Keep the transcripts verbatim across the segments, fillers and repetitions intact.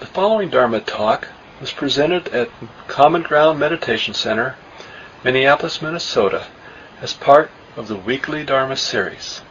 The following Dharma talk was presented at Common Ground Meditation Center, Minneapolis, Minnesota, as part of the weekly Dharma series.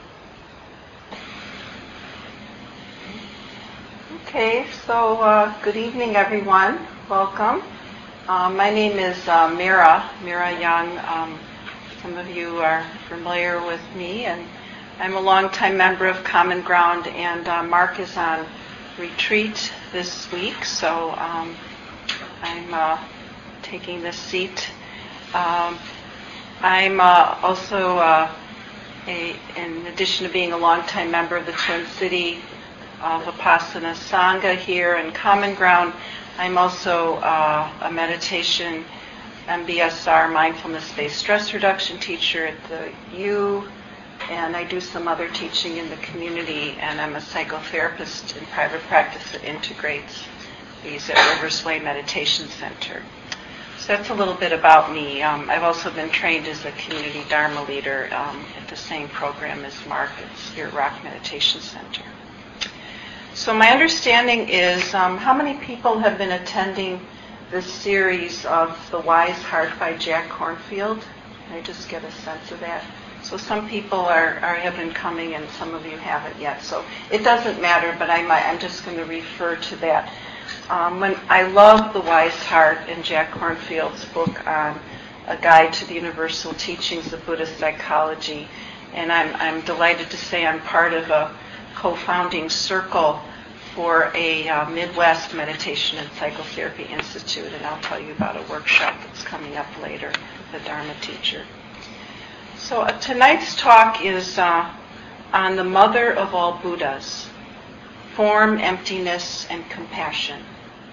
Okay, so uh, good evening, everyone. Welcome. Uh, my name is uh, Mira, Mira Young. Um, some of you are familiar with me, and I'm a longtime member of Common Ground, and uh, Mark is on retreat this week, so um, I'm uh, taking this seat. Um, I'm uh, also, uh, a, in addition to being a longtime member of the Twin City of Vipassana Sangha here in Common Ground, I'm also uh, a meditation M B S R, mindfulness-based stress reduction teacher at the U, and I do some other teaching in the community, and I'm a psychotherapist in private practice that integrates these at Rivers Way Meditation Center. So that's a little bit about me. Um, I've also been trained as a community Dharma leader um, at the same program as Mark at Spirit Rock Meditation Center. So my understanding is, um, how many people have been attending this series of The Wise Heart by Jack Kornfield? Can I just get a sense of that? So some people are, are have been coming, and some of you haven't yet. So it doesn't matter, but I might, I'm just going to refer to that. Um, when I love The Wise Heart and Jack Kornfield's book on A Guide to the Universal Teachings of Buddhist Psychology, and I'm, I'm delighted to say I'm part of a co-founding circle for a uh, Midwest Meditation and Psychotherapy Institute, and I'll tell you about a workshop that's coming up later with a Dharma teacher. So uh, tonight's talk is uh, on the mother of all Buddhas, form, emptiness, and compassion.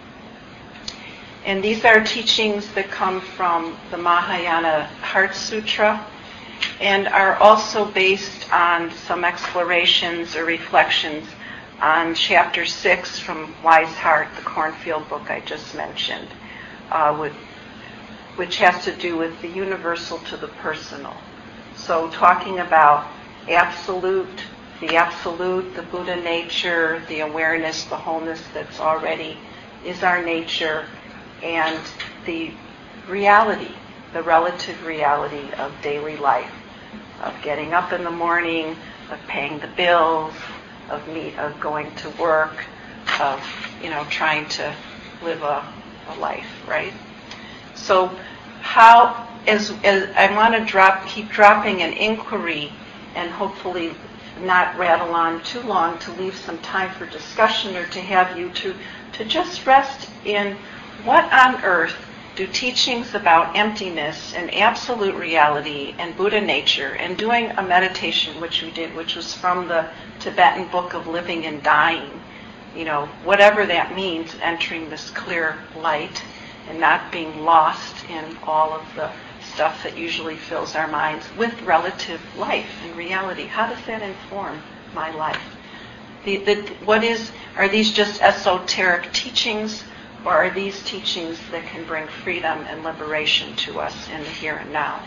And these are teachings that come from the Mahayana Heart Sutra and are also based on some explorations or reflections on chapter six from Wise Heart, the Kornfield book I just mentioned, uh, with, which has to do with the universal to the personal. So talking about absolute, the absolute, the Buddha nature, the awareness, the wholeness that's already is our nature, and the reality, the relative reality of daily life, of getting up in the morning, of paying the bills, of me, of going to work, of, you know, trying to live a, a life, right? So how, as, as I want to drop, keep dropping an inquiry and hopefully not rattle on too long to leave some time for discussion, or to have you to, to just rest in what on earth do teachings about emptiness and absolute reality and Buddha nature, and doing a meditation, which we did, which was from the Tibetan Book of Living and Dying, you know, whatever that means, entering this clear light and not being lost in all of the stuff that usually fills our minds, with relative life and reality. How does that inform my life? The, the, what is, are these just esoteric teachings, or are these teachings that can bring freedom and liberation to us in the here and now?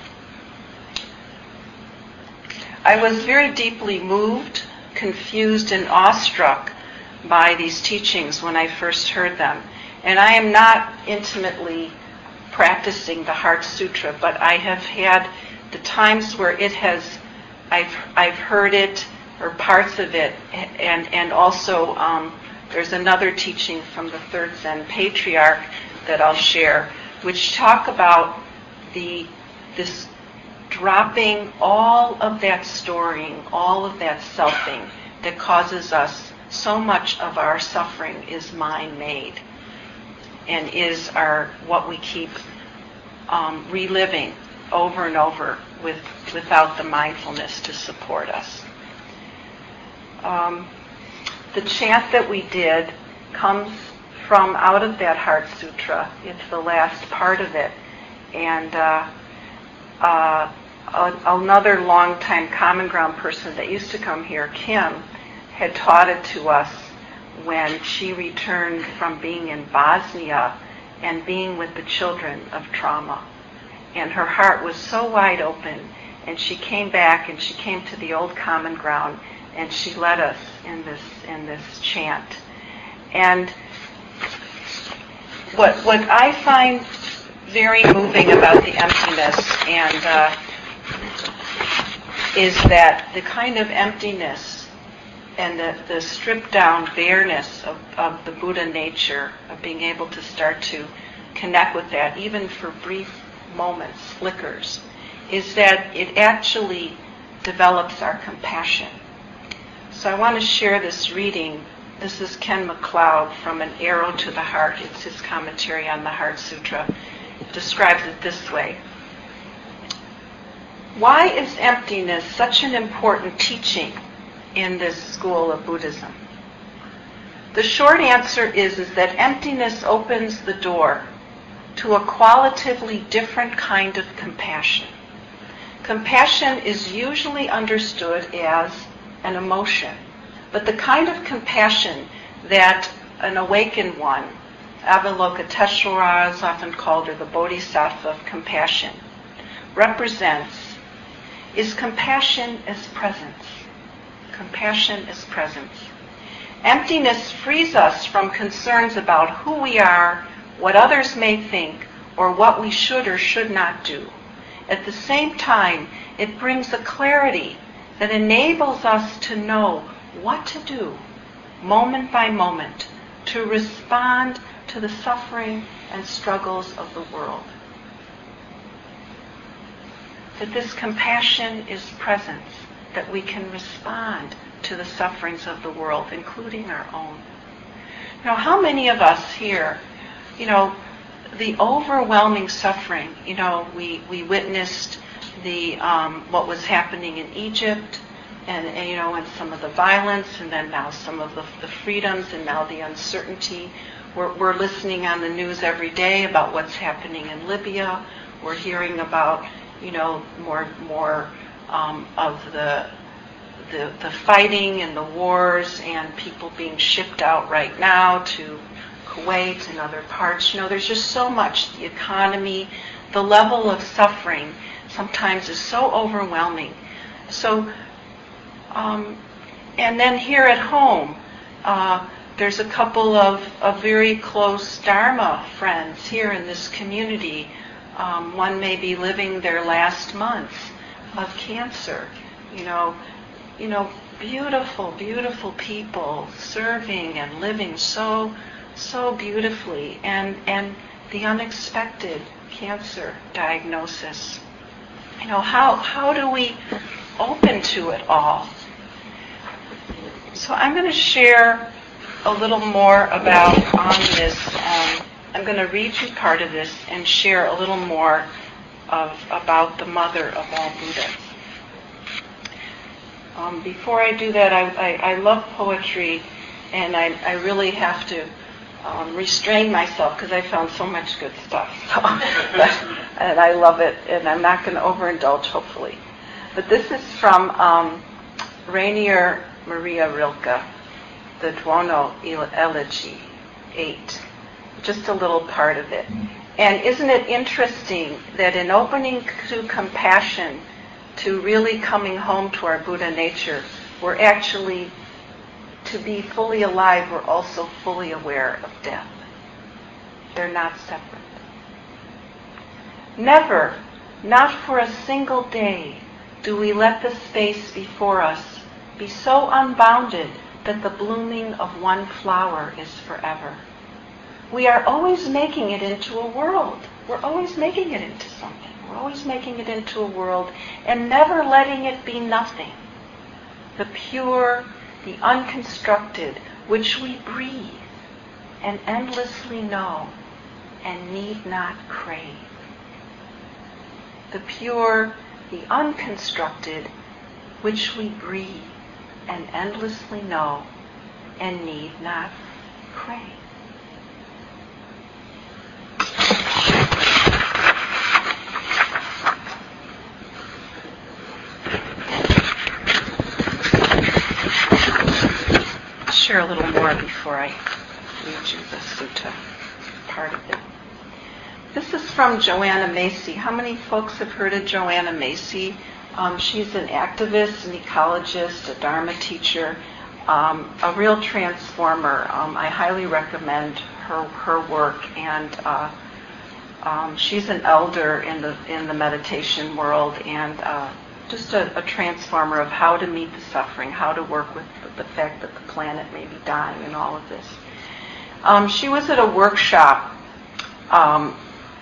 I was very deeply moved, confused, and awestruck by these teachings when I first heard them. And I am not intimately practicing the Heart Sutra, but I have had the times where it has, I've I've heard it, or parts of it, and and also um, there's another teaching from the third Zen patriarch that I'll share, which talk about the this dropping all of that storing, all of that selfing that causes us so much of our suffering is mind-made, and is our what we keep um, reliving over and over with without the mindfulness to support us. Um, the chant that we did comes from out of that Heart Sutra. It's the last part of it, and uh, uh, another longtime Common Ground person that used to come here, Kim, had taught it to us when she returned from being in Bosnia and being with the children of trauma. And her heart was so wide open, and she came back and she came to the old Common Ground, and she led us in this in this chant. And what what I find very moving about the emptiness and uh, is that the kind of emptiness and the, the stripped down bareness of, of the Buddha nature, of being able to start to connect with that, even for brief moments, flickers, is that it actually develops our compassion. So I want to share this reading. This is Ken MacLeod from An Arrow to the Heart. It's his commentary on the Heart Sutra. It describes it this way. Why is emptiness such an important teaching in this school of Buddhism? The short answer is, is that emptiness opens the door to a qualitatively different kind of compassion. Compassion is usually understood as an emotion, but the kind of compassion that an awakened one, Avalokiteshvara is often called, or the Bodhisattva of compassion, represents is compassion as presence. Compassion as presence. Emptiness frees us from concerns about who we are, what others may think, or what we should or should not do. At the same time, it brings a clarity that enables us to know what to do, moment by moment, to respond to the suffering and struggles of the world. That this compassion is presence, that we can respond to the sufferings of the world, including our own. You know, how many of us here, you know, the overwhelming suffering, you know, we, we witnessed the um, what was happening in Egypt, and, and, you know, and some of the violence, and then now some of the, the freedoms, and now the uncertainty. We're, we're listening on the news every day about what's happening in Libya. We're hearing about, you know, more more um, of the, the the fighting and the wars and people being shipped out right now to Kuwait and other parts. You know, there's just so much. The economy, the level of suffering sometimes is so overwhelming. So, um, and then here at home, uh, there's a couple of, of very close Dharma friends here in this community. Um, one may be living their last months of cancer. You know, you know, beautiful, beautiful people serving and living so, so beautifully, and and the unexpected cancer diagnosis. You know, how how do we open to it all? So I'm going to share a little more about on this. Um, I'm going to read you part of this and share a little more of about the mother of all Buddhas. Um, before I do that, I, I, I love poetry, and I, I really have to um, restrain myself because I found so much good stuff. So, but, and I love it, and I'm not going to overindulge, hopefully. But this is from um, Rainier Maria Rilke, the Duono Elegy eight. Just a little part of it. And isn't it interesting that in opening to compassion, to really coming home to our Buddha nature, we're actually, to be fully alive, we're also fully aware of death. They're not separate. Never, not for a single day, do we let the space before us be so unbounded that the blooming of one flower is forever. We are always making it into a world. We're always making it into something. We're always making it into a world and never letting it be nothing. The pure, the unconstructed, which we breathe and endlessly know and need not crave. The pure, the unconstructed, which we breathe and endlessly know and need not crave. I'll share a little more before I read you the sutta part of it. This is from Joanna Macy. How many folks have heard of Joanna Macy? Um, she's an activist, an ecologist, a Dharma teacher, um, a real transformer. Um, I highly recommend her her work, and uh, um, she's an elder in the in the meditation world, and uh, just a, a transformer of how to meet the suffering, how to work with the fact that the planet may be dying, and all of this. Um, she was at a workshop um,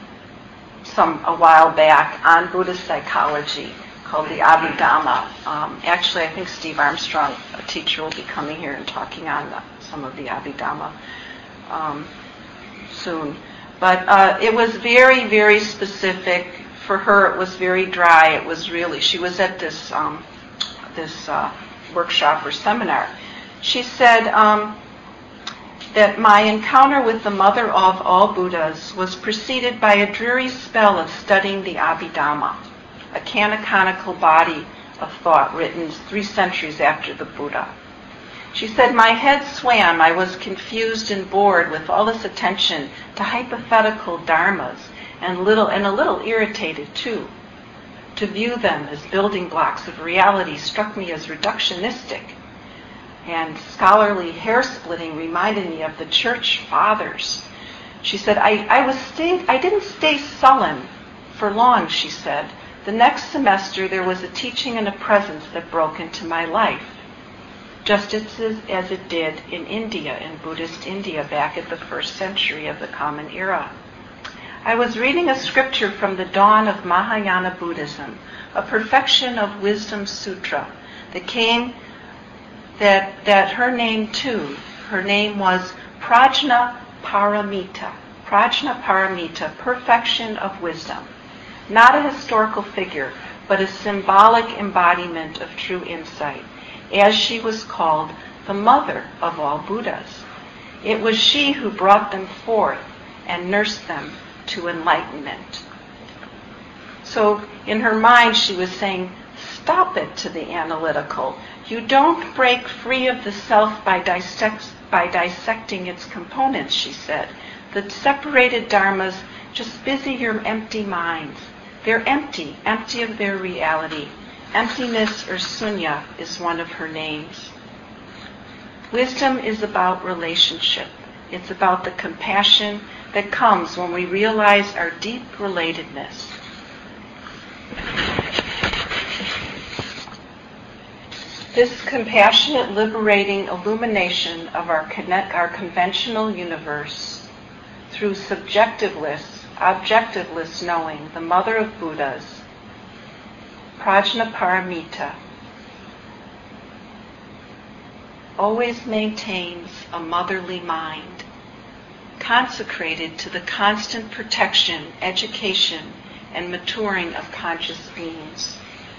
some a while back on Buddhist psychology called the Abhidhamma. Um, actually, I think Steve Armstrong, a teacher, will be coming here and talking on the, some of the Abhidhamma um, soon. But uh, it was very, very specific. For her, it was very dry. It was really, she was at this um, this uh, workshop or seminar. She said um, that my encounter with the mother of all Buddhas was preceded by a dreary spell of studying the Abhidhamma, a canonical body of thought written three centuries after the Buddha. She said, my head swam. I was confused and bored with all this attention to hypothetical dharmas, and little and a little irritated too. To view them as building blocks of reality struck me as reductionistic, and scholarly hair-splitting reminded me of the church fathers. She said, I, I was stay, I didn't stay sullen for long, she said. The next semester there was a teaching and a presence that broke into my life, just as, as it did in India, in Buddhist India, back at the first century of the Common Era. I was reading a scripture from the dawn of Mahayana Buddhism, a perfection of wisdom sutra that came, that, that her name too, her name was Prajna Paramita, Prajna Paramita, perfection of wisdom. Not a historical figure, but a symbolic embodiment of true insight, as she was called the mother of all Buddhas. It was she who brought them forth and nursed them to enlightenment. So in her mind she was saying, stop it to the analytical. You don't break free of the self by, dissect, by dissecting its components, she said. The separated dharmas just busy your empty minds. They're empty, empty of their reality. Emptiness, or sunya, is one of her names. Wisdom is about relationship. It's about the compassion that comes when we realize our deep relatedness. This compassionate, liberating illumination of our, connect, our conventional universe through subjectiveless, objectiveless knowing, the mother of Buddhas, Prajna Paramita, always maintains a motherly mind, consecrated to the constant protection, education, and maturing of conscious beings,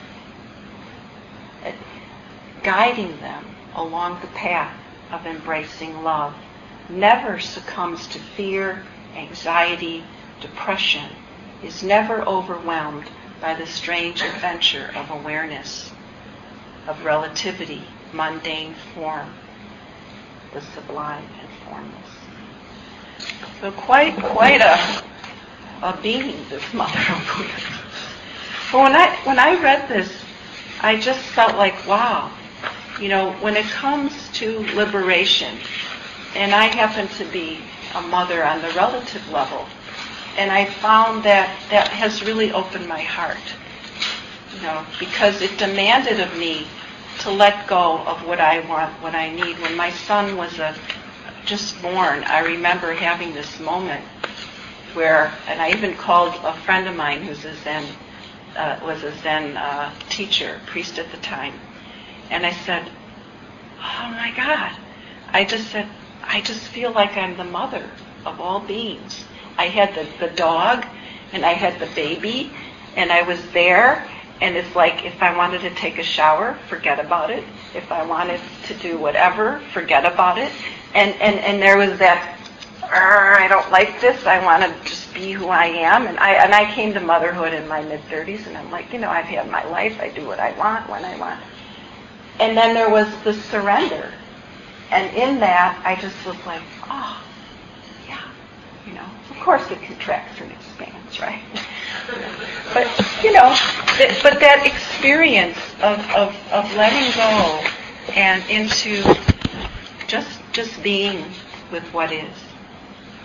guiding them along the path of embracing love, never succumbs to fear, anxiety, depression, is never overwhelmed by the strange adventure of awareness, of relativity, mundane form, the sublime and formless. So quite, quite a, a being, this mother of Buddha. But when I, when I read this, I just felt like, wow, you know, when it comes to liberation, and I happen to be a mother on the relative level, and I found that that has really opened my heart, you know, because it demanded of me to let go of what I want, what I need. When my son was a, just born, I remember having this moment where, and I even called a friend of mine who's a Zen, uh, was a Zen uh, teacher, priest at the time, and I said, oh my God, I just said, I just feel like I'm the mother of all beings. I had the, the dog, and I had the baby, and I was there, and it's like if I wanted to take a shower, forget about it. If I wanted to do whatever, forget about it. And, and, and there was that, I don't like this, I want to just be who I am. And I, and I came to motherhood in my mid-thirties, and I'm like, you know, I've had my life, I do what I want, when I want. And then there was the surrender. And in that, I just was like, oh, yeah, you know. Of course it contracts and expands, right? But, you know, th- but that experience of, of, of letting go and into just just being with what is.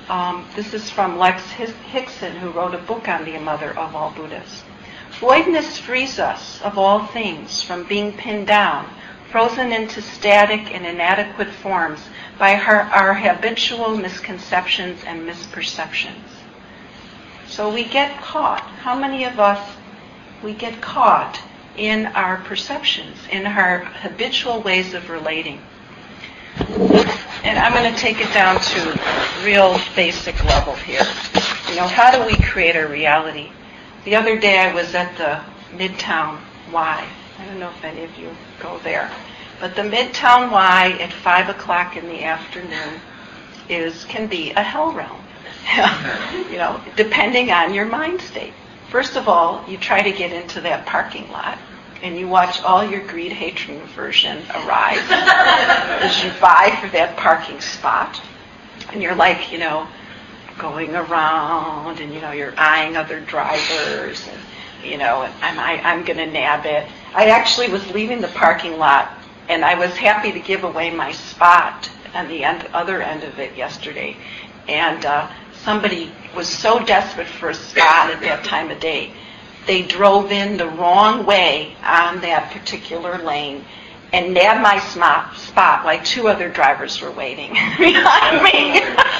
Um, this is from Lex Hickson, who wrote a book on the mother of all Buddhas. Voidness frees us of all things from being pinned down, frozen into static and inadequate forms by our, our habitual misconceptions and misperceptions. So we get caught. How many of us, we get caught in our perceptions, in our habitual ways of relating? And I'm going to take it down to real basic level here. You know, how do we create our reality? The other day I was at the Midtown Y. I don't know if any of you go there. But the Midtown Y at five o'clock in the afternoon is can be a hell realm. You know, depending on your mind state. First of all, you try to get into that parking lot, and you watch all your greed, hatred, and aversion arise as you vie for that parking spot. And you're like, you know, going around, and, you know, you're eyeing other drivers, and, you know, and I'm, I, I'm going to nab it. I actually was leaving the parking lot, and I was happy to give away my spot on the end, other end of it yesterday. And uh, somebody was so desperate for a spot at that time of day, they drove in the wrong way on that particular lane and nabbed my spot while two other drivers were waiting behind me.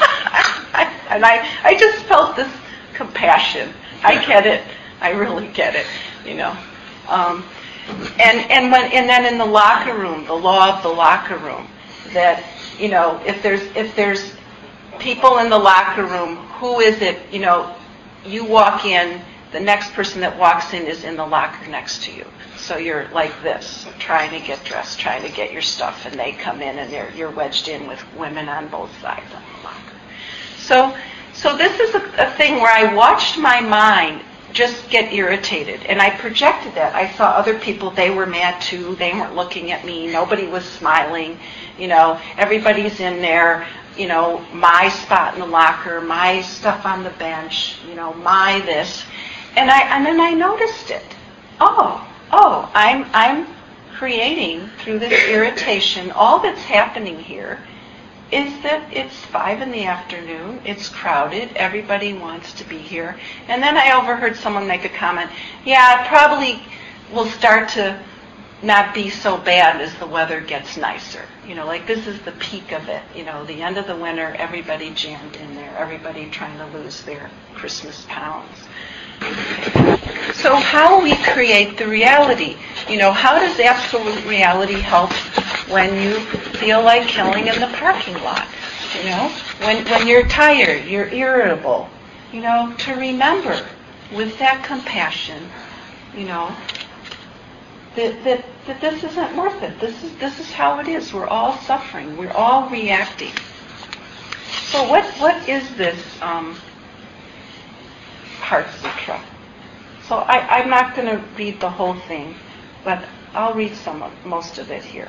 And I, I just felt this compassion. I get it. I really get it, you know. Um, and and when and then in the locker room, the law of the locker room, that, you know, if there's if there's people in the locker room, who is it, you know, you walk in, the next person that walks in is in the locker next to you. So you're like this, trying to get dressed, trying to get your stuff, and they come in and they're, you're wedged in with women on both sides of the locker. So, so this is a, a thing where I watched my mind just get irritated, and I projected that. I saw other people, they were mad too, they weren't looking at me, nobody was smiling, you know, everybody's in there, you know, my spot in the locker, my stuff on the bench, you know, my this. And I and then I noticed it. Oh, oh, I'm I'm creating through this irritation. All that's happening here is that it's five in the afternoon, it's crowded, everybody wants to be here. And then I overheard someone make a comment, yeah, it probably will start to not be so bad as the weather gets nicer. You know, like this is the peak of it. You know, the end of the winter, everybody jammed in there, everybody trying to lose their Christmas pounds. So how we create the reality? You know, how does absolute reality help when you feel like killing in the parking lot? You know, when when you're tired, you're irritable. You know, to remember with that compassion, you know, that that, that this isn't worth it. This is this is how it is. We're all suffering. We're all reacting. So what what is this um, Heart Sutra? So I, I'm not going to read the whole thing, but I'll read some of most of it here.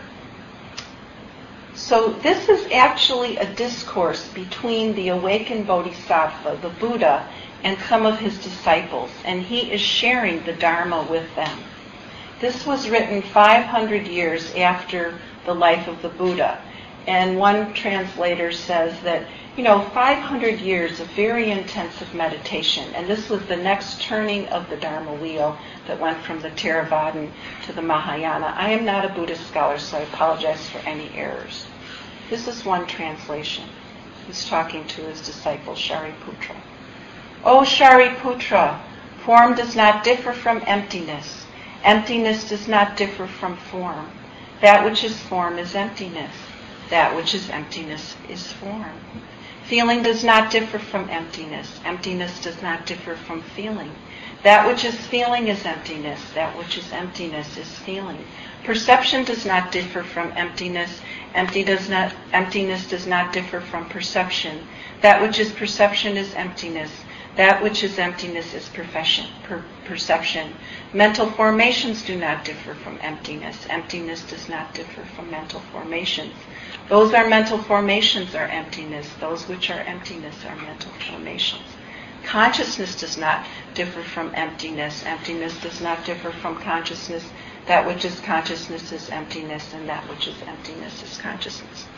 So this is actually a discourse between the awakened Bodhisattva, the Buddha, and some of his disciples, and he is sharing the Dharma with them. This was written five hundred years after the life of the Buddha, and one translator says that, you know, five hundred years of very intensive meditation, and this was the next turning of the Dharma wheel that went from the Theravadan to the Mahayana. I am not a Buddhist scholar, so I apologize for any errors. This is one translation. He's talking to his disciple, Shariputra. O Shariputra, form does not differ from emptiness. Emptiness does not differ from form. That which is form is emptiness. That which is emptiness is form. Feeling does not differ from emptiness. Emptiness does not differ from feeling. That which is feeling is emptiness. That which is emptiness is feeling. Perception does not differ from emptiness. Empty does not, emptiness does not differ from perception. That which is perception is emptiness. That which is emptiness is perfection, per, perception. Mental formations do not differ from emptiness. Emptiness does not differ from mental formations. Those are mental formations are emptiness. Those which are emptiness are mental formations. Consciousness does not differ from emptiness. Emptiness does not differ from consciousness. That which is consciousness is emptiness, and that which is emptiness is consciousness.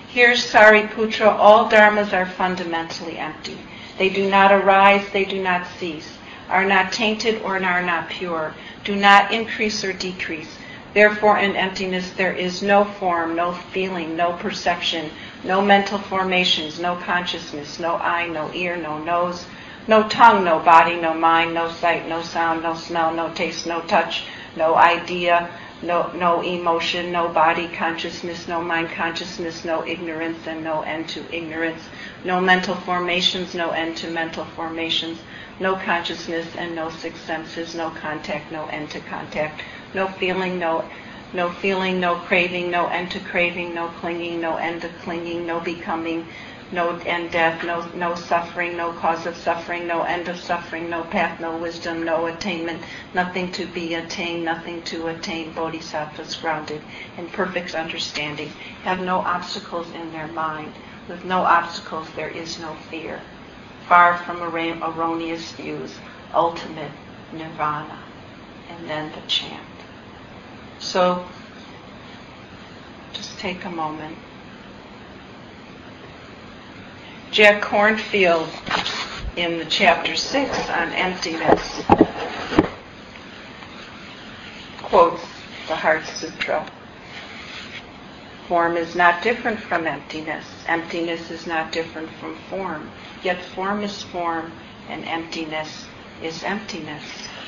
Here, Sariputra, all dharmas are fundamentally empty. They do not arise, they do not cease, are not tainted or are not pure, do not increase or decrease. Therefore, in emptiness there is no form, no feeling, no perception, no mental formations, no consciousness, no eye, no ear, no nose, no tongue, no body, no mind, no sight, no sound, no smell, no taste, no touch, no idea, no, no emotion, no body consciousness, no mind consciousness, no ignorance and no end to ignorance, no mental formations, no end to mental formations, no consciousness and no six senses, no contact, no end to contact, no feeling, no no feeling, no craving, no end to craving, no clinging, no end to clinging, no becoming, no end death, no no suffering, no cause of suffering, no end of suffering, no path, no wisdom, no attainment, nothing to be attained, nothing to attain. Bodhisattvas grounded in perfect understanding have no obstacles in their mind. With no obstacles there is no fear. Far from erroneous views, ultimate nirvana. And then the chant. So, just take a moment. Jack Kornfield, in the chapter six on emptiness, quotes the Heart Sutra. Form is not different from emptiness. Emptiness is not different from form. Yet form is form and emptiness is emptiness.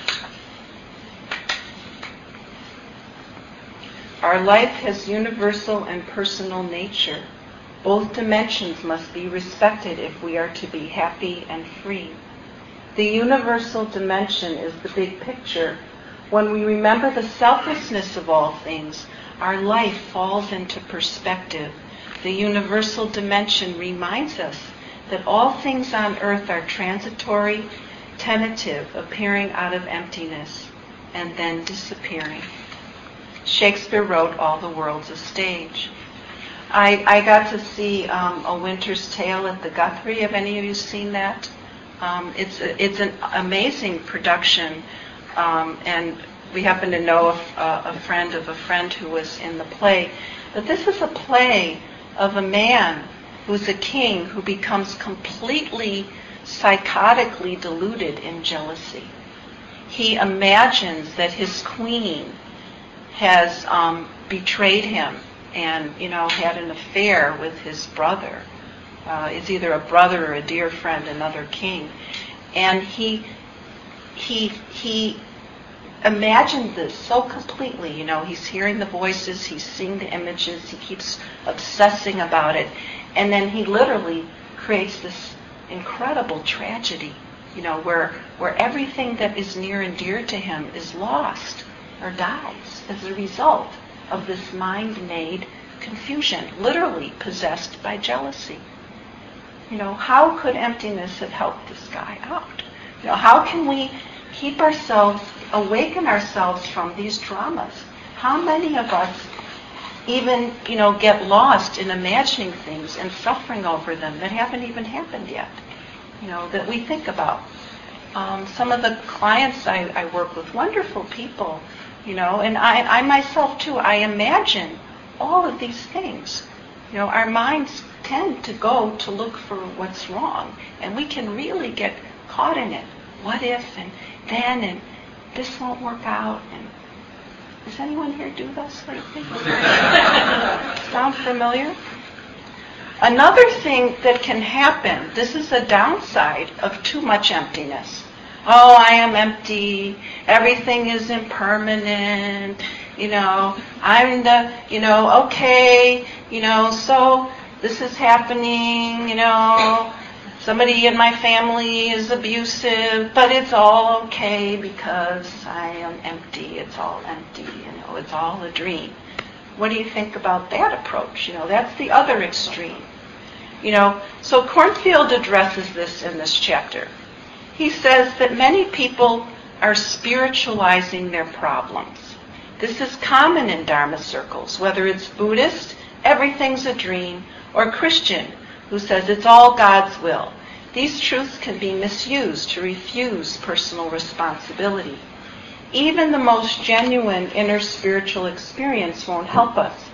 Our life has universal and personal nature. Both dimensions must be respected if we are to be happy and free. The universal dimension is the big picture. When we remember the selflessness of all things, our life falls into perspective. The universal dimension reminds us that all things on earth are transitory, tentative, appearing out of emptiness, and then disappearing. Shakespeare wrote all the world's a stage. I, I got to see um, A Winter's Tale at the Guthrie. Have any of you seen that? Um, it's a, it's an amazing production, um, and we happen to know a, a friend of a friend who was in the play. But this is a play of a man who's a king who becomes completely psychotically deluded in jealousy. He imagines that his queen has um, betrayed him and, you know, had an affair with his brother. Uh, it's either a brother or a dear friend, another king. And he he he imagined this so completely. You know, he's hearing the voices, he's seeing the images, he keeps obsessing about it. And then he literally creates this incredible tragedy, you know, where where everything that is near and dear to him is lost or dies as a result of this mind-made confusion, literally possessed by jealousy. You know, how could emptiness have helped this guy out? You know, how can we keep ourselves, awaken ourselves from these dramas? How many of us even, you know, get lost in imagining things and suffering over them that haven't even happened yet, you know, that we think about? Um, some of the clients I, I work with, wonderful people, you know, and I, I myself too, I imagine all of these things. You know, our minds tend to go to look for what's wrong, and we can really get caught in it. What if, and then, and this won't work out, and does anyone here do those sort of things? Sound familiar? Another thing that can happen, this is a downside of too much emptiness. Oh, I am empty, everything is impermanent, you know, I'm the, you know, okay, you know, so this is happening, you know, somebody in my family is abusive, but it's all okay because I am empty, it's all empty, you know, it's all a dream. What do you think about that approach? You know, that's the other extreme. You know, so Kornfield addresses this in this chapter. He says that many people are spiritualizing their problems. This is common in Dharma circles, whether it's Buddhist, everything's a dream, or Christian, who says it's all God's will. These truths can be misused to refuse personal responsibility. Even the most genuine inner spiritual experience won't help us.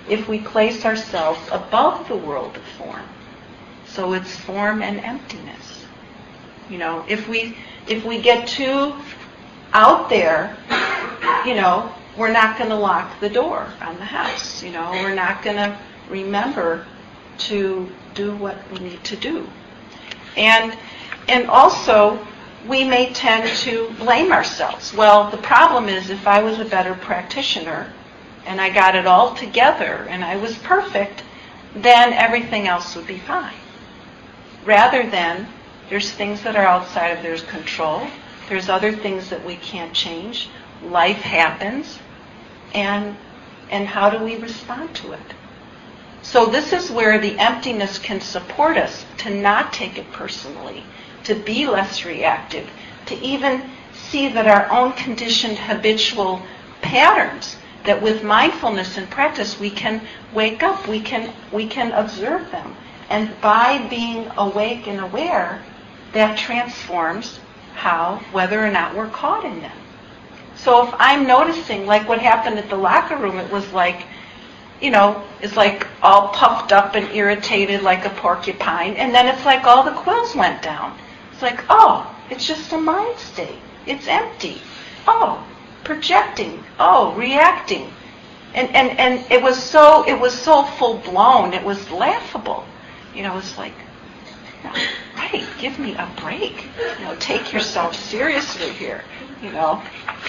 if we place ourselves above the world of form. So it's form and emptiness. You know, if we if we get too out there, you know, we're not going to lock the door on the house. You know, we're not going to remember to do what we need to do. And and also, we may tend to blame ourselves. Well, the problem is if I was a better practitioner and I got it all together and I was perfect, then everything else would be fine. Rather than, there's things that are outside of their control. There's other things that we can't change. Life happens. And, and how do we respond to it? So this is where the emptiness can support us to not take it personally, to be less reactive, to even see that our own conditioned habitual patterns, that with mindfulness and practice we can wake up, we can we can observe them. And by being awake and aware, that transforms how, whether or not we're caught in them. So if I'm noticing, like what happened at the locker room, it was like, you know, it's like all puffed up and irritated like a porcupine, and then it's like all the quills went down. It's like, oh, it's just a mind state. It's empty. Oh, projecting. Oh, reacting. And and, and it was so it was so full blown. It was laughable. You know, it's like, no, right, give me a break. You know, take yourself seriously here. You know.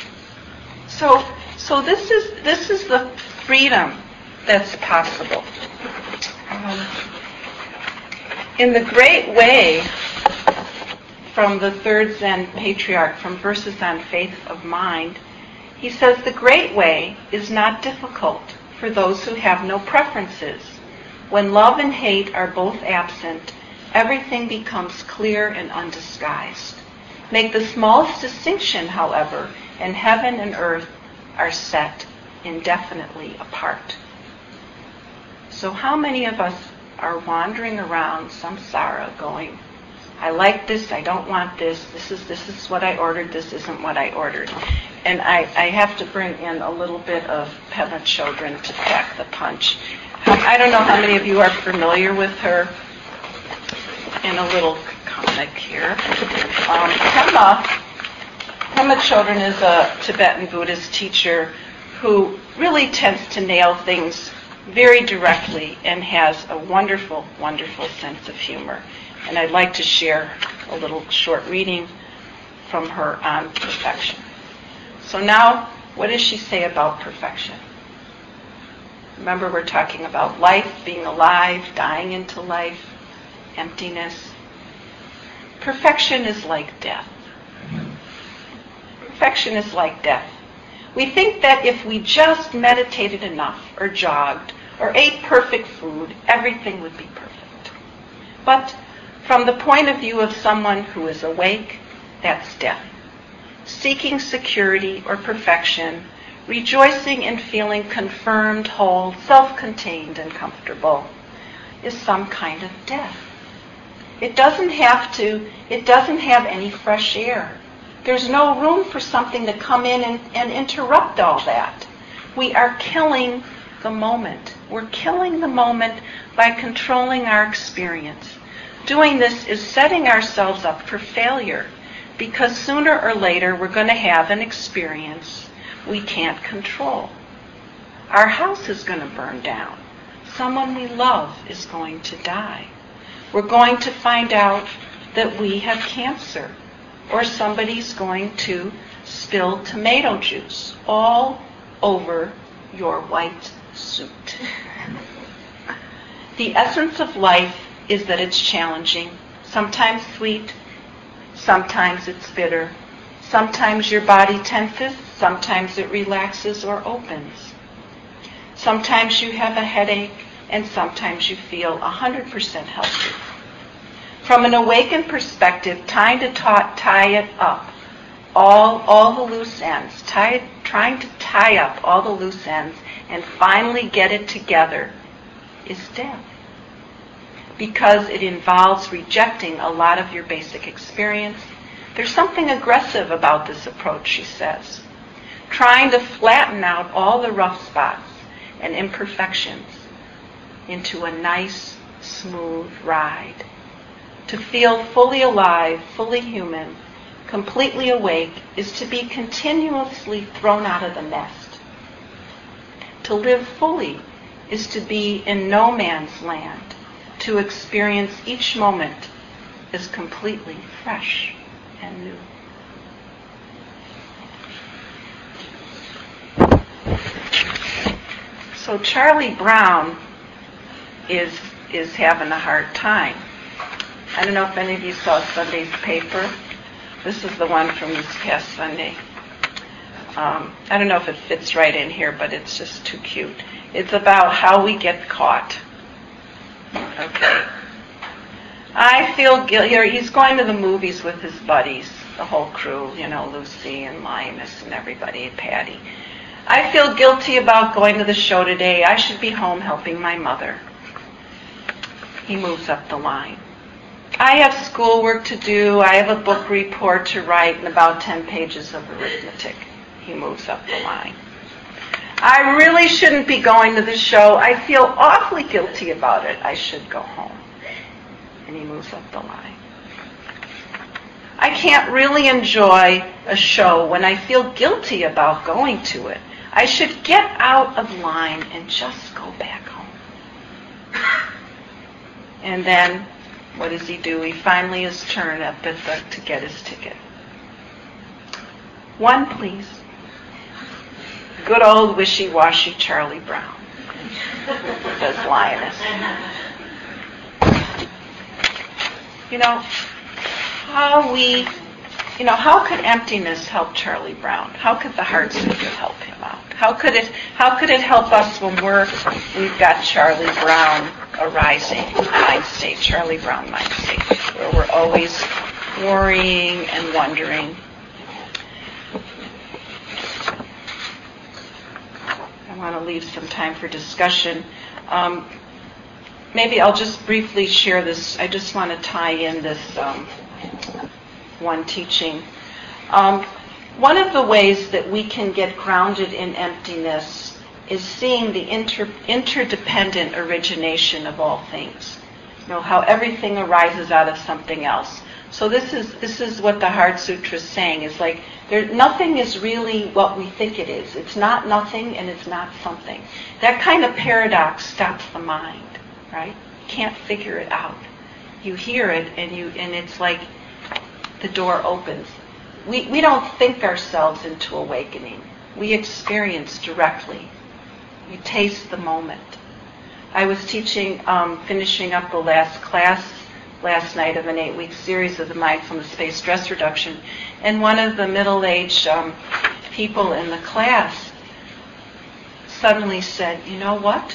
So so this is this is the freedom that's possible. Um, in the Great Way, from the third Zen patriarch, from Verses on Faith of Mind, he says, the Great Way is not difficult for those who have no preferences. When love and hate are both absent, everything becomes clear and undisguised. Make the smallest distinction, however, and heaven and earth are set indefinitely apart. So how many of us are wandering around samsara going, I like this, I don't want this, this is this is what I ordered, this isn't what I ordered. And I, I have to bring in a little bit of Pema Chodron to pack the punch. I don't know how many of you are familiar with her. In a little comic here. Um, Pema, Pema Chodron is a Tibetan Buddhist teacher who really tends to nail things very directly and has a wonderful, wonderful sense of humor. And I'd like to share a little short reading from her on perfection. So now, what does she say about perfection? Remember, we're talking about life, being alive, dying into life, emptiness. Perfection is like death. Perfection is like death. We think that if we just meditated enough, or jogged, or ate perfect food, everything would be perfect. But from the point of view of someone who is awake, that's death. Seeking security or perfection, rejoicing in feeling confirmed, whole, self-contained, and comfortable, is some kind of death. It doesn't have to, it doesn't have any fresh air. There's no room for something to come in and, and interrupt all that. We are killing the moment. We're killing the moment by controlling our experience. Doing this is setting ourselves up for failure, because sooner or later we're going to have an experience we can't control. Our house is going to burn down. Someone we love is going to die. We're going to find out that we have cancer, or somebody's going to spill tomato juice all over your white suit. The essence of life is that it's challenging, sometimes sweet, sometimes it's bitter. Sometimes your body tenses, sometimes it relaxes or opens. Sometimes you have a headache, and sometimes you feel one hundred percent healthy. From an awakened perspective, trying to ta- tie it up, all, all the loose ends, tie, trying to tie up all the loose ends and finally get it together is death. Because it involves rejecting a lot of your basic experience. There's something aggressive about this approach, she says. Trying to flatten out all the rough spots and imperfections into a nice, smooth ride. To feel fully alive, fully human, completely awake, is to be continuously thrown out of the nest. To live fully is to be in no man's land, to experience each moment as completely fresh and new. So Charlie Brown is is having a hard time. I don't know if any of you saw Sunday's paper. This is the one from this past Sunday. Um, I don't know if it fits right in here, but it's just too cute. It's about how we get caught. Okay. I feel guilty. He's going to the movies with his buddies, the whole crew, you know, Lucy and Linus and everybody, Patty. I feel guilty about going to the show today. I should be home helping my mother. He moves up the line. I have schoolwork to do. I have a book report to write and about ten pages of arithmetic. He moves up the line. I really shouldn't be going to the show. I feel awfully guilty about it. I should go home. And he moves up the line. I can't really enjoy a show when I feel guilty about going to it. I should get out of line and just go back home. And then, what does he do? He finally is turned up at the, to get his ticket. One, please. Good old wishy-washy Charlie Brown, says Lioness. You know, how we, you know, how could emptiness help Charlie Brown? How could the Heart Sutra help him out? How could it, how could it help us when we're, we've got Charlie Brown arising mind state, Charlie Brown mind state, where we're always worrying and wondering. I want to leave some time for discussion. Um, maybe I'll just briefly share this. I just want to tie in this um, one teaching. Um, one of the ways that we can get grounded in emptiness is seeing the inter- interdependent origination of all things. You know, how everything arises out of something else. So this is this is what the Heart Sutra is saying, is like there nothing is really what we think it is. It's not nothing and it's not something. That kind of paradox stops the mind, right? You can't figure it out. You hear it and you and it's like the door opens. We we don't think ourselves into awakening. We experience directly. You taste the moment. I was teaching, um, finishing up the last class last night of an eight-week series of the mindfulness-based stress reduction, and one of the middle-aged um, people in the class suddenly said, you know what?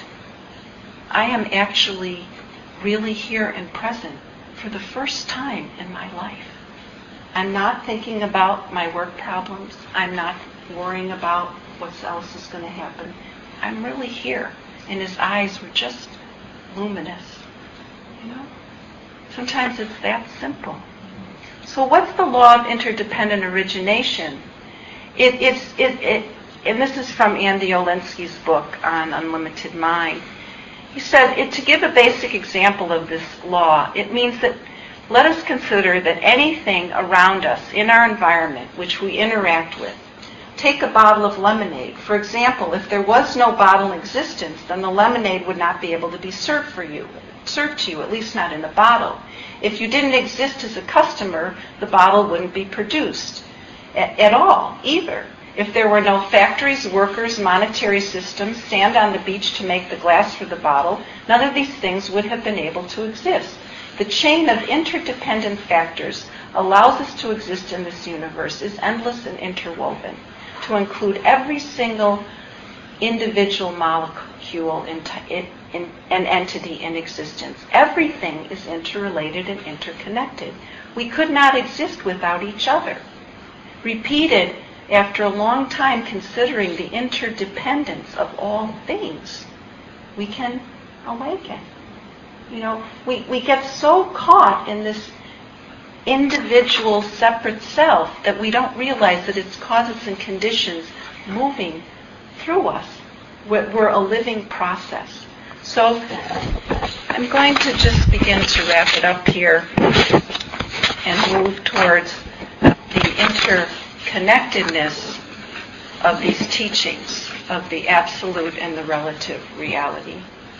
I am actually really here and present for the first time in my life. I'm not thinking about my work problems. I'm not worrying about what else is going to happen. I'm really here. And his eyes were just luminous. You know? Sometimes it's that simple. So what's the law of interdependent origination? It, it's, it, it, and this is from Andy Olinsky's book on Unlimited Mind. He said, it, to give a basic example of this law, it means that let us consider that anything around us in our environment which we interact with, take a bottle of lemonade. For example, if there was no bottle in existence, then the lemonade would not be able to be served for you, served to you, at least not in a bottle. If you didn't exist as a customer, the bottle wouldn't be produced at, at all, either. If there were no factories, workers, monetary systems, sand on the beach to make the glass for the bottle, none of these things would have been able to exist. The chain of interdependent factors allows us to exist in this universe is endless and interwoven, to include every single individual molecule in, in, in an entity in existence. Everything is interrelated and interconnected. We could not exist without each other. Repeated after a long time considering the interdependence of all things, we can awaken. You know, we, we get so caught in this individual separate self that we don't realize that it's causes and conditions moving through us We're we're a living process. So I'm going to just begin to wrap it up here and move towards the interconnectedness of these teachings of the absolute and the relative reality.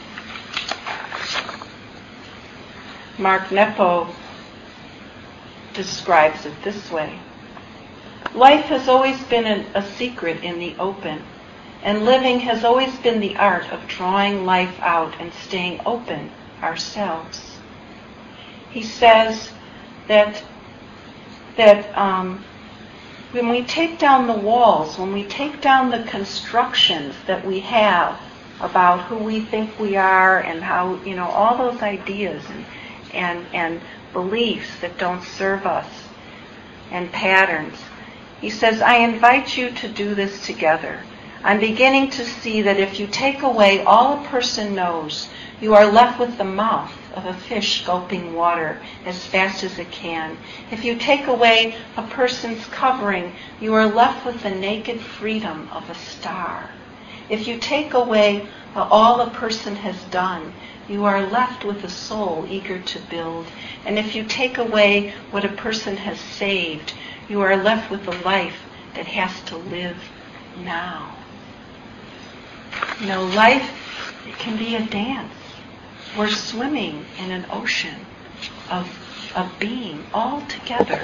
Mark Nepo describes it this way. Life has always been a, a secret in the open, and living has always been the art of drawing life out and staying open ourselves. He says that that um, when we take down the walls, when we take down the constructions that we have about who we think we are and how, you know, all those ideas and and, and beliefs that don't serve us and patterns, he says, I invite you to do this together. I'm beginning to see that if you take away all a person knows, you are left with the mouth of a fish gulping water as fast as it can. If you take away a person's covering, you are left with the naked freedom of a star. If you take away all a person has done, you are left with a soul eager to build. And if you take away what a person has saved, you are left with a life that has to live now. You know, life, it can be a dance. We're swimming in an ocean of, of being all together.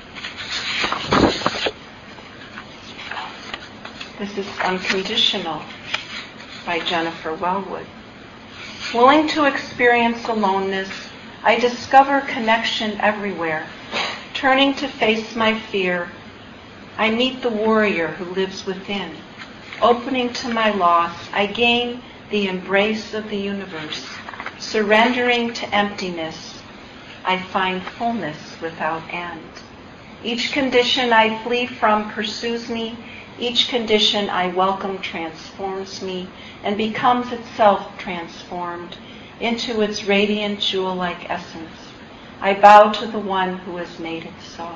This is Unconditional by Jennifer Wellwood. Willing to experience aloneness, I discover connection everywhere. Turning to face my fear, I meet the warrior who lives within. Opening to my loss, I gain the embrace of the universe. Surrendering to emptiness, I find fullness without end. Each condition I flee from pursues me. Each condition I welcome transforms me and becomes itself transformed into its radiant jewel-like essence. I bow to the one who has made it so.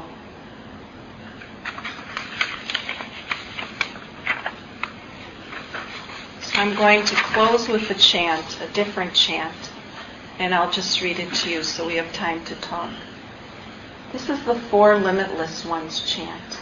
So I'm going to close with a chant, a different chant, and I'll just read it to you so we have time to talk. This is the Four Limitless Ones chant.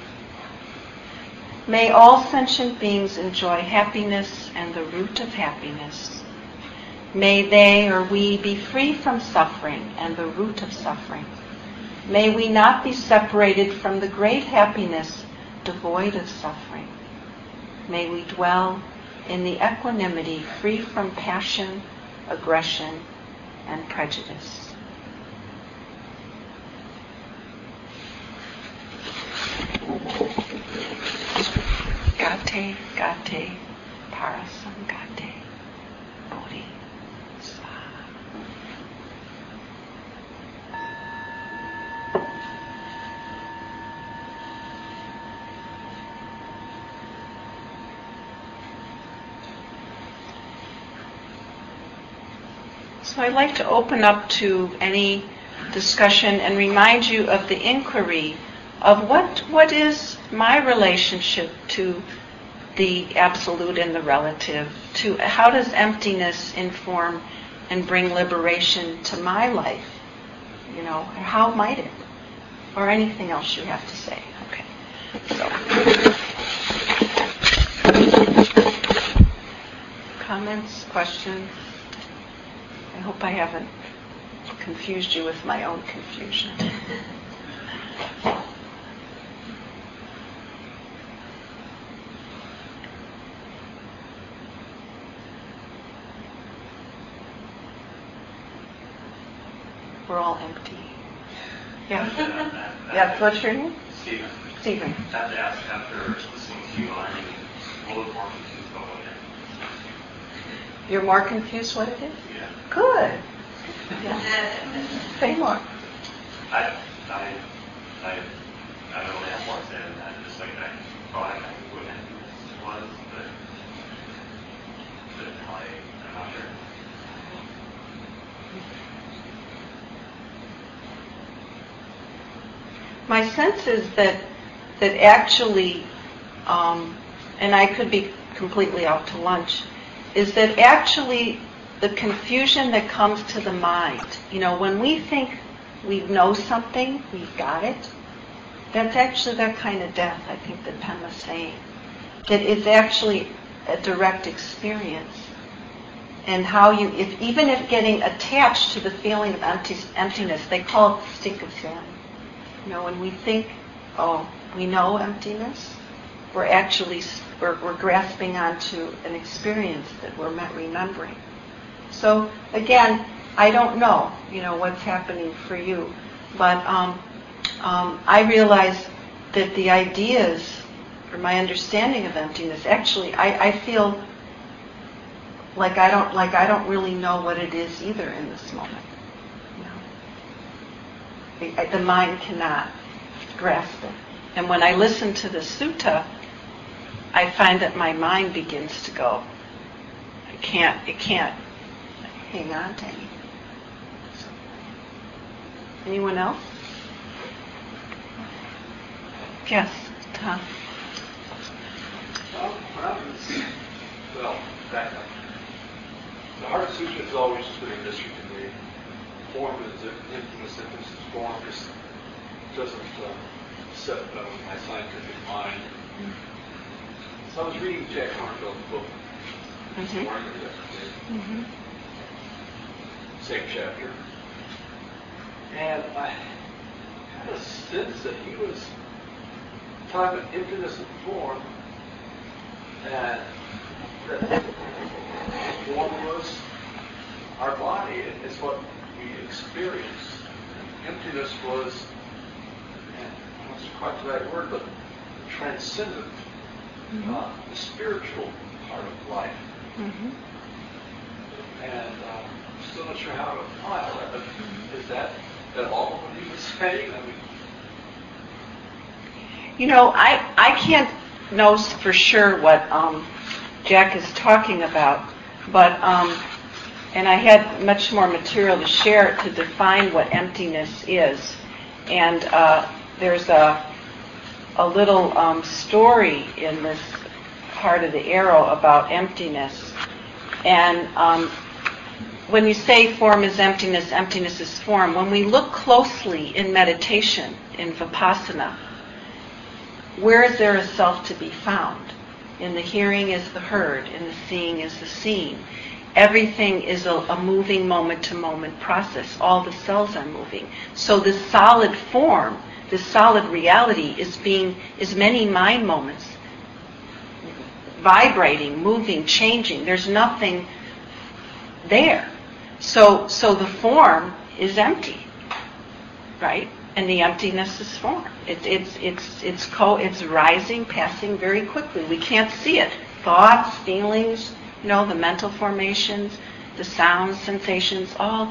May all sentient beings enjoy happiness and the root of happiness. May they or we be free from suffering and the root of suffering. May we not be separated from the great happiness devoid of suffering. May we dwell in the equanimity free from passion, aggression, and prejudice. Gate, gate, parasamgate, bodhi, swaha. So I'd like to open up to any discussion and remind you of the inquiry of what what is my relationship to the absolute and the relative, to how does emptiness inform and bring liberation to my life, you know, or how might it, or anything else you have to say. Okay, so comments, questions? I hope I haven't confused you with my own confusion. We're all empty. Yeah. Yeah, what's your name? Stephen. Stephen. I have to ask, after listening to you, I'm a little more confused about what it is. You're more confused what it is? Yeah. Good. Yeah. Say more. I, I, I, I don't really have more to say than that. Just like I thought I knew what happiness was, but, but I, I'm not sure. My sense is that that actually, um, and I could be completely out to lunch, is that actually the confusion that comes to the mind, you know, when we think we know something, we've got it, that's actually that kind of death, I think, that Penn was saying. That it's actually a direct experience. And how you, if even if getting attached to the feeling of empty, emptiness, they call it the stink of sin. You know, when we think, oh, we know emptiness, we're actually, we're, we're grasping onto an experience that we're remembering. So, again, I don't know, you know, what's happening for you, but um, um, I realize that the ideas, or my understanding of emptiness, actually, I, I feel like I don't, like I don't really know what it is either in this moment. You know? the, the mind cannot grasp it. And when I listen to the sutta, I find that my mind begins to go. It can't, it can't hang on to anything. So, anyone else? Yes, Tom. Well, when I was, well, back up. The Heart Sutra has always been a mystery to me. Form is emptiness, emptiness is form, just doesn't uh, set uh, my scientific mind. Mm-hmm. So I was reading Jack Kornfield's book this Mm-hmm. morning or yesterday. Mm-hmm. Same chapter. And I had a sense that he was talking about emptiness of form, and that form was our body. It's what we experience. Emptiness was, and I don't know quite the right word, but transcendent, mm-hmm. uh, the spiritual part of life. Mm-hmm. And uh, I'm still not sure how to apply all that, but is that at all what he was saying? I mean, You know, I, I can't know for sure what um, Jack is talking about, but, um, and I had much more material to share to define what emptiness is. And uh, there's a, a little um, story in this part of the arrow about emptiness. And um, when you say form is emptiness, emptiness is form, when we look closely in meditation, in Vipassana, where is there a self to be found? In the hearing is the heard, in the seeing is the seen. Everything is a, a moving moment-to-moment process. All the cells are moving. So the solid form, the solid reality is being, is many mind moments, vibrating, moving, changing. There's nothing there. So, so the form is empty, right? And the emptiness is form. It, it's it's it's co it's rising, passing very quickly. We can't see it. Thoughts, feelings, you know, the mental formations, the sounds, sensations, all.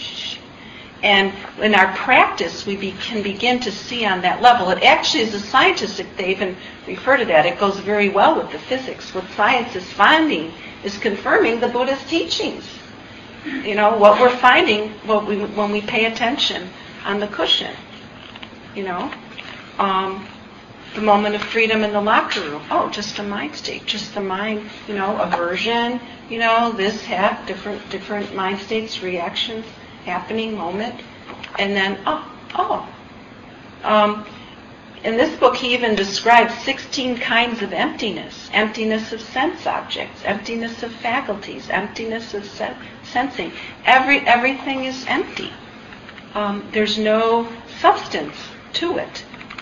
And in our practice, we be, can begin to see on that level. It actually, as a scientist, they even refer to that. It goes very well with the physics. What science is finding is confirming the Buddha's teachings. You know, what we're finding what we, when we pay attention on the cushion. You know, um, the moment of freedom in the locker room. Oh, just a mind state, just the mind. You know, aversion. You know, this have different different mind states, reactions happening, moment, and then oh, oh. Um, in this book, he even describes sixteen kinds of emptiness: emptiness of sense objects, emptiness of faculties, emptiness of se- sensing. Every everything is empty. Um, there's no substance to it.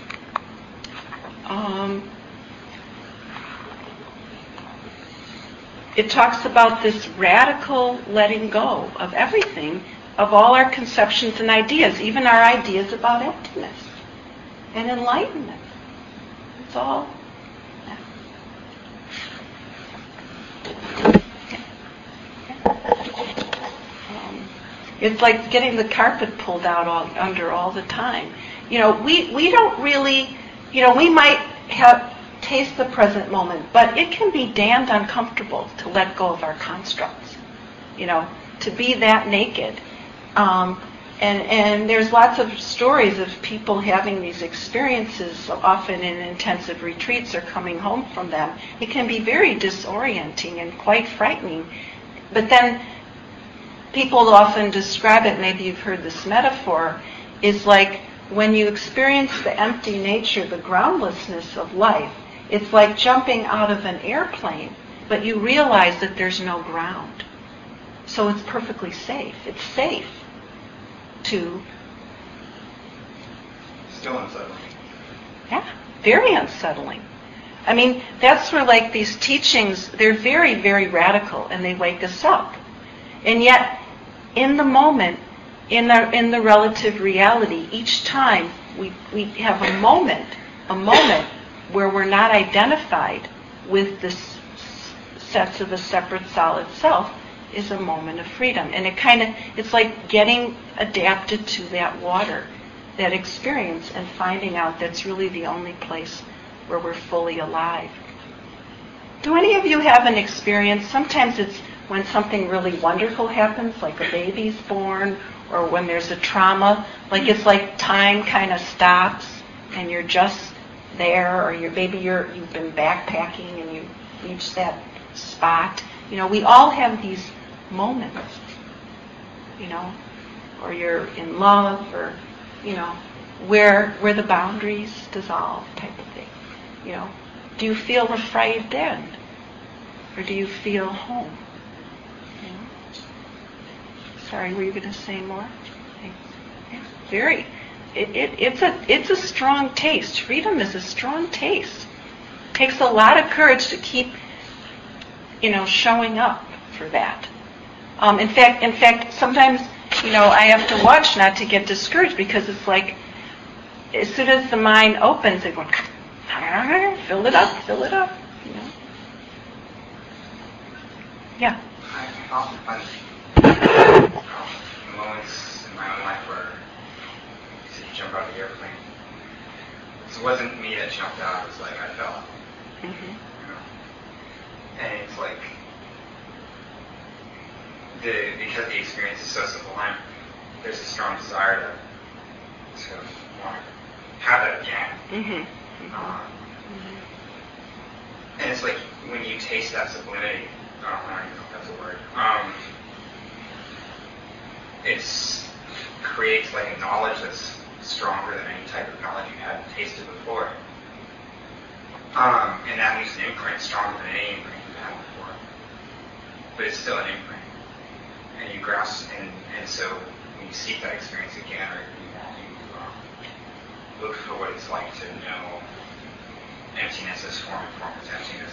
Um, it talks about this radical letting go of everything, of all our conceptions and ideas, even our ideas about emptiness and enlightenment. It's all. Um, it's like getting the carpet pulled out all, under all the time. You know, we, we don't really, you know, we might have taste the present moment, but it can be damned uncomfortable to let go of our constructs. You know, to be that naked. Um, And, and there's lots of stories of people having these experiences, often in intensive retreats or coming home from them. It can be very disorienting and quite frightening. But then people often describe it, maybe you've heard this metaphor, is like when you experience the empty nature, the groundlessness of life, it's like jumping out of an airplane, but you realize that there's no ground. So it's perfectly safe. It's safe to... Still unsettling. Yeah, very unsettling. I mean, that's where, like, these teachings, they're very, very radical, and they wake us up. And yet, in the moment, in the, in the relative reality, each time we, we have a moment, a moment where we're not identified with this sense of a separate solid self, is a moment of freedom. And it kind of, it's like getting adapted to that water, that experience, and finding out that's really the only place where we're fully alive. Do any of you have an experience? Sometimes it's when something really wonderful happens, like a baby's born, or when there's a trauma, like it's like time kind of stops and you're just there, or you're, maybe you're, you've been backpacking and you reach that spot. You know, we all have these moments, you know, or you're in love, or, you know, where where the boundaries dissolve type of thing. You know, do you feel afraid then? Or do you feel home? You know? Sorry, were you going to say more? Yeah, very. It, it, it's a it's a strong taste. Freedom is a strong taste. It takes a lot of courage to keep, you know, showing up for that. Um, in fact, in fact, sometimes, you know, I have to watch not to get discouraged, because it's like, as soon as the mind opens, it goes, fill it up, fill it up. You know? Yeah. I often find um, moments in my own life where you jump out of the airplane. It wasn't me that jumped out, it was like I fell. Mm-hmm. You know? And it's like, the, because the experience is so sublime, there's a strong desire to, to want to have that again. Mm-hmm. Mm-hmm. Um, mm-hmm. And it's like when you taste that sublimity, I don't, I don't even know if that's a word, um, it creates like a knowledge that's stronger than any type of knowledge you hadn't tasted before. Um, and that leaves an imprint stronger than any imprint you've had before. But it's still an imprint. And you grasp, and, and so when you seek that experience again, or you, you um, look for what it's like to know emptiness as form and form as emptiness,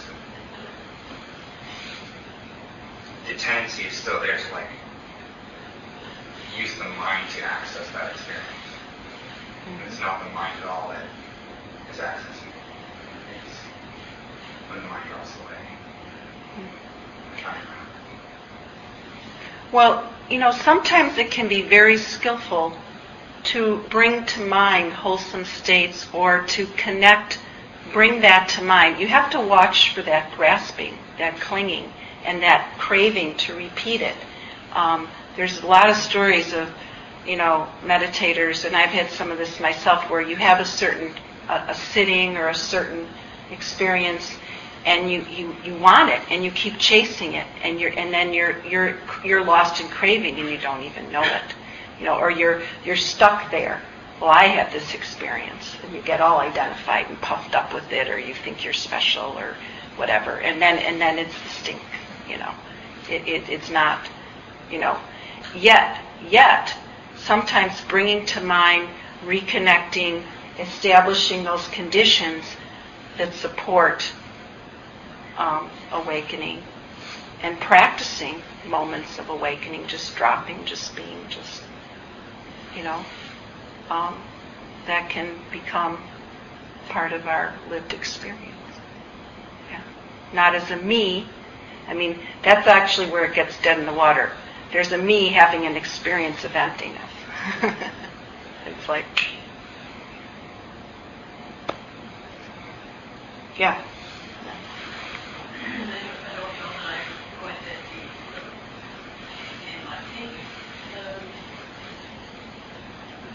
the tendency is still there to like use the mind to access that experience. And it's not the mind at all that is accessing it. It's when the mind drops away. Mm-hmm. Well, you know, sometimes it can be very skillful to bring to mind wholesome states, or to connect, bring that to mind. You have to watch for that grasping, that clinging, and that craving to repeat it. Um, there's a lot of stories of, you know, meditators, and I've had some of this myself, where you have a certain, a, a sitting or a certain experience, and you, you, you want it, and you keep chasing it, and you're and then you're you're you're lost in craving, and you don't even know it, you know, or you're you're stuck there. Well, I had this experience, and you get all identified and puffed up with it, or you think you're special, or whatever, and then and then it's the stink, you know, it, it it's not, you know, yet yet sometimes bringing to mind, reconnecting, establishing those conditions that support Um, awakening, and practicing moments of awakening, just dropping, just being, just, you know, um, that can become part of our lived experience. Yeah. Not as a me. I mean, that's actually where it gets dead in the water. There's a me having an experience of emptiness. It's like, yeah. I don't know how I'm going to be, and I think um,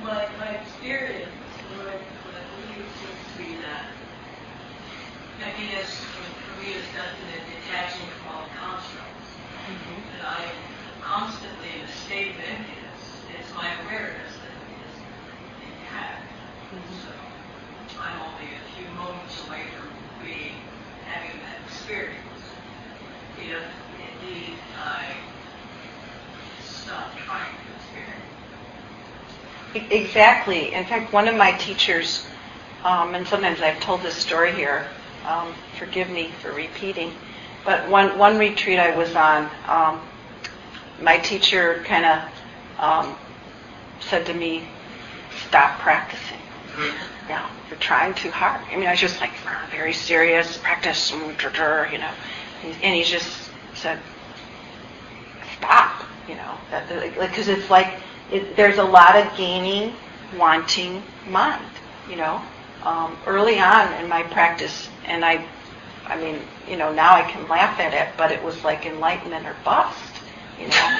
my, my experience, what I, what I believe seems to be that emptiness for me is nothing but detaching from all constructs. Mm-hmm. And I am constantly in a state of emptiness. It's my awareness that is intact. Mm-hmm. So I'm only a few moments away from being having that experience. If indeed I stop trying to experience. Exactly. In fact, one of my teachers, um, and sometimes I've told this story here, um, forgive me for repeating, but one, one retreat I was on, um, my teacher kind of um, said to me, stop practicing. Yeah, you're trying too hard. I mean, I was just like, very serious, practice, you know. And he just said, stop, you know. Because it's like, it, there's a lot of gaining, wanting mind, you know. Um, early on in my practice, and I, I mean, you know, now I can laugh at it, but it was like enlightenment or bust, you know.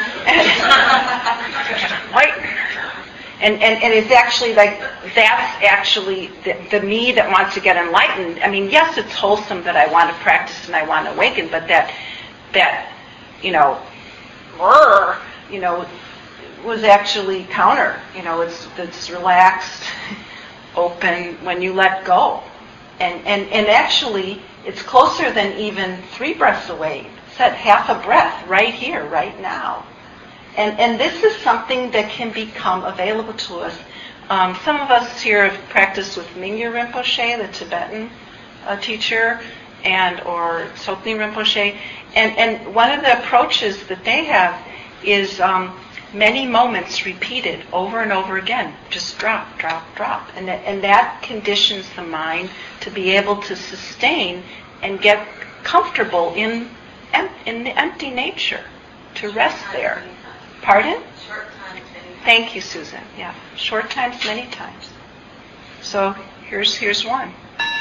And, and, and it's actually like, that's actually the, the me that wants to get enlightened. I mean, yes, it's wholesome that I want to practice and I want to awaken, but that, that, you know, brr, you know, was actually counter. You know, it's, it's relaxed, open when you let go. And, and, and actually, it's closer than even three breaths away. It said half a breath right here, right now. And, and this is something that can become available to us. Um, some of us here have practiced with Mingyur Rinpoche, the Tibetan uh, teacher, and or Tsoknyi Rinpoche. And, and one of the approaches that they have is um, many moments repeated over and over again. Just drop, drop, drop. And that, and that conditions the mind to be able to sustain and get comfortable in, in the empty nature, to rest there. Pardon? Short times, many times. Thank you, Susan. Yeah, short times, many times. So here's here's one.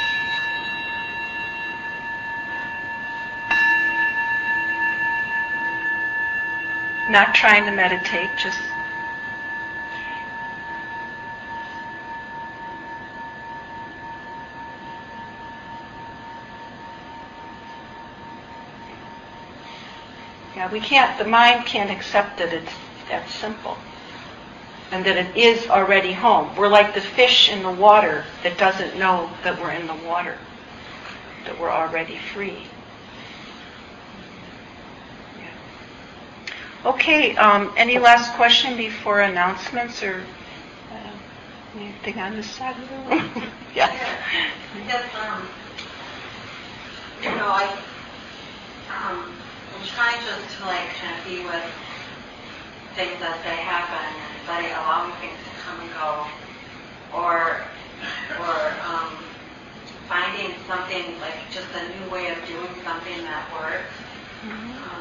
Not trying to meditate, just yeah, we can't, the mind can't accept that it's that simple and that it is already home. We're like the fish in the water that doesn't know that we're in the water, that we're already free. Yeah. Okay, um, any last question before announcements or uh, anything on this side of the room? Yes. Yes, um, you know, I, um, I'm trying just to like kind of be with things as they happen and letting allowing things to come and go, or or um, finding something like just a new way of doing something that works. Mm-hmm. Um,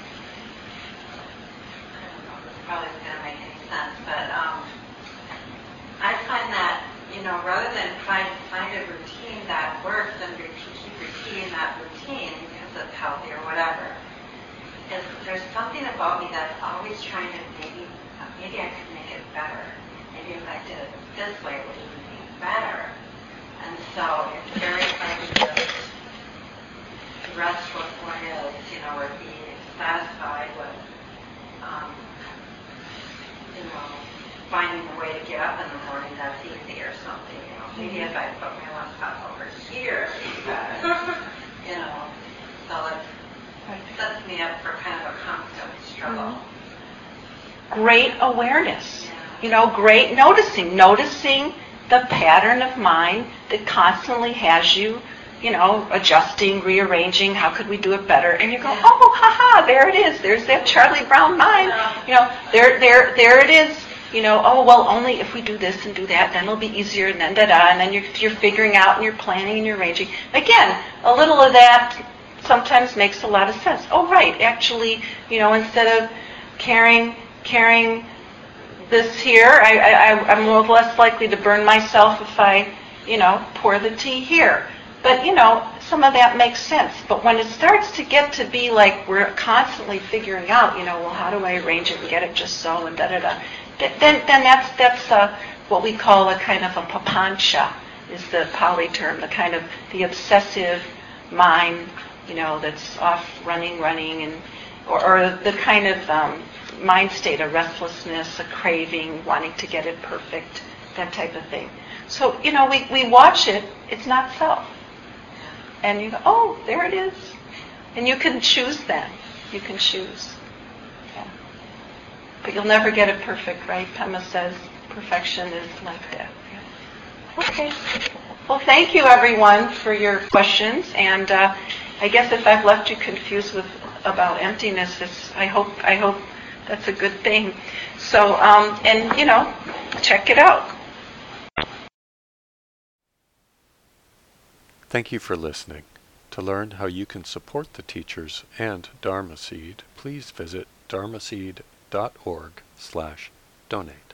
I don't know if this probably is going to make any sense, but um, I find that, you know, rather than trying to find a routine that works and repeat, keep repeating that routine because it's healthy or whatever. Is there's something about me that's always trying to maybe, maybe I could make it better. Maybe if I did it this way, it would even be better. And so it's very hard to just rest with what is, you know, or be satisfied with, um, you know, finding a way to get up in the morning that's easy or something. You know, maybe if I put my laptop over here, it'd be better. You know, so it's. It sets me up for kind of a constant struggle. Great awareness. You know, great noticing. Noticing the pattern of mind that constantly has you, you know, adjusting, rearranging, how could we do it better? And you go, yeah. oh, ha-ha, there it is. There's that Charlie Brown mind. You know, there, there, there it is. You know, oh, well, only if we do this and do that, then it'll be easier, and then da-da, and then you're, you're figuring out and you're planning and you're arranging. Again, a little of that sometimes makes a lot of sense. Oh, right, actually, you know, instead of carrying carrying this here, I, I, I'm a little less likely to burn myself if I, you know, pour the tea here. But, you know, some of that makes sense. But when it starts to get to be like we're constantly figuring out, you know, well, how do I arrange it and get it just so and da-da-da, then, then that's, that's, uh, what we call a kind of a papancha, is the Pali term, the kind of the obsessive mind, you know, that's off running, running, and or, or the kind of um, mind state, a restlessness, a craving, wanting to get it perfect, that type of thing. So, you know, we, we watch it, it's not self. And you go, oh, there it is. And you can choose then. You can choose. Yeah. But you'll never get it perfect, right? Pema says perfection is like that. Yeah. Okay. Well, thank you, everyone, for your questions. And uh, I guess if I've left you confused with about emptiness, it's, I hope I hope that's a good thing. So, um, and, you know, check it out. Thank you for listening. To learn how you can support the teachers and Dharma Seed, please visit dharmaseed dot org slash donate.